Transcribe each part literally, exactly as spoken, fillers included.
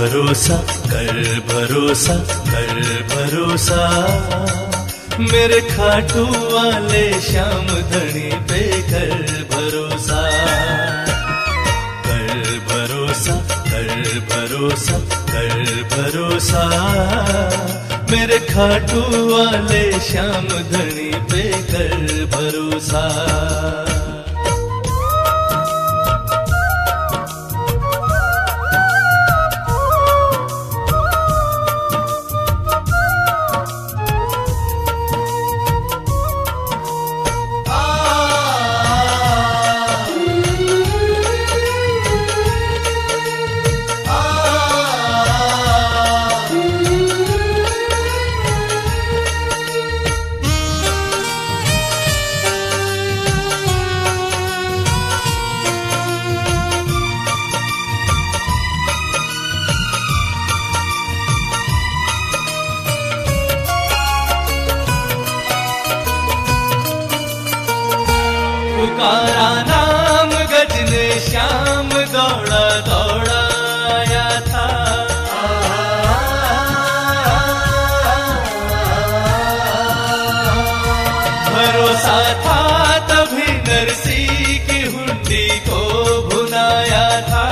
भरोसा कर भरोसा कर भरोसा मेरे खाटू वाले श्याम धनी पे कर भरोसा कर भरोसा कर भरोसा कर भरोसा मेरे खाटू वाले श्याम धनी पे कर भरोसा। पुकारा नाम गजने श्याम दौड़ा दौड़ा आया था। भरोसा था तभी नरसी की हुंडी को भुनाया था।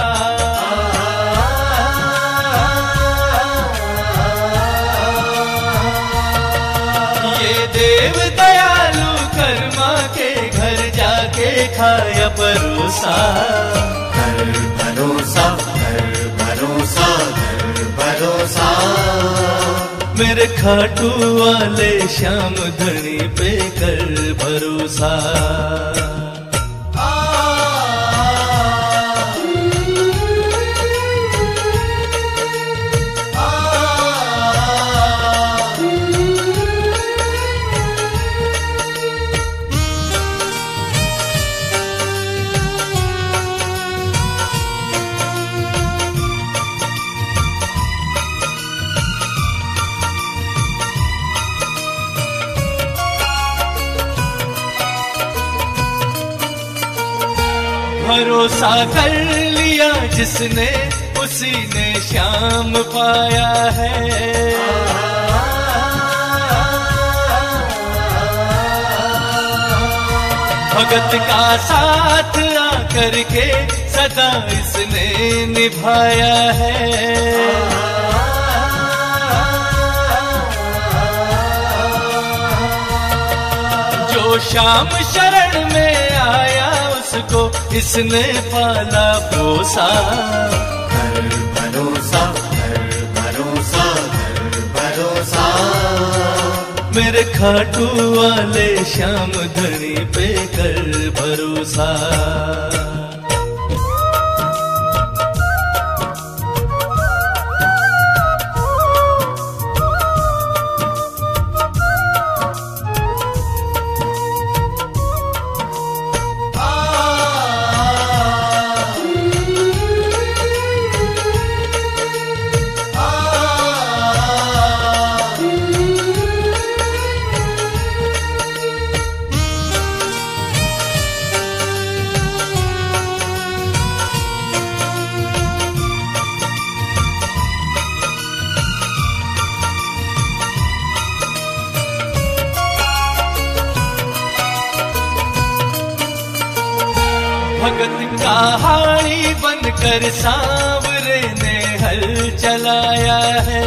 ये देव दयालु कर्मा के घर जाके खाया परोसा कर भरोसा कर भरोसा कर भरोसा मेरे खाटू वाले श्याम धनी पे कर भरोसा। भरोसा कर लिया जिसने उसी ने श्याम पाया है। भगत का साथ आकर के सदा इसने निभाया है। जो श्याम शरण में आया उसको इसने पाला पोसा कर भरोसा कर भरोसा कर भरोसा मेरे खाटू वाले श्याम धनी पे कर भरोसा। भगत का हाड़ी बनकर सांवरे ने हल चलाया है।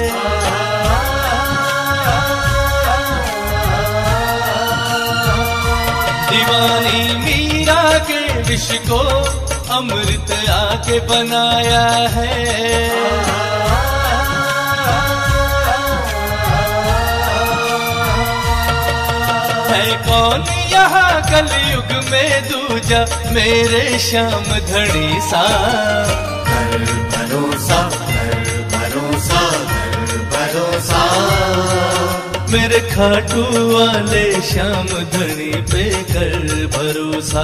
दीवानी मीरा के विष को अमृत आके बनाया है। है कौन यहाँ कलयुग में दूजा मेरे श्याम धनी सा कर भरोसा कर भरोसा कर भरोसा मेरे खाटू वाले श्याम धनी पे कर भरोसा।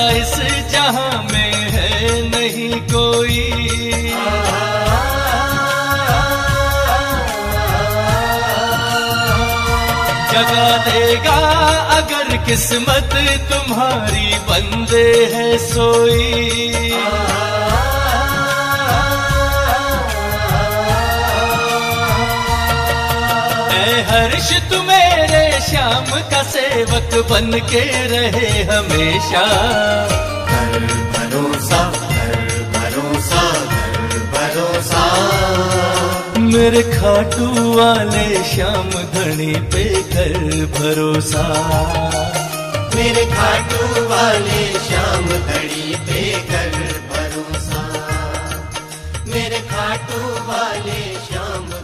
इस जहां में है नहीं कोई। जगा देगा अगर किस्मत तुम्हारी बंदे है सोई। हर्ष तू मेरे श्याम का सेवक बन के रहे हमेशा। घर भरोसा घर भरोसा घर भरोसा मेरे खाटू वाले श्याम धनी पे कर भरोसा। मेरे खाटू वाले श्याम धनी पे कर भरोसा। मेरे खाटू वाले श्याम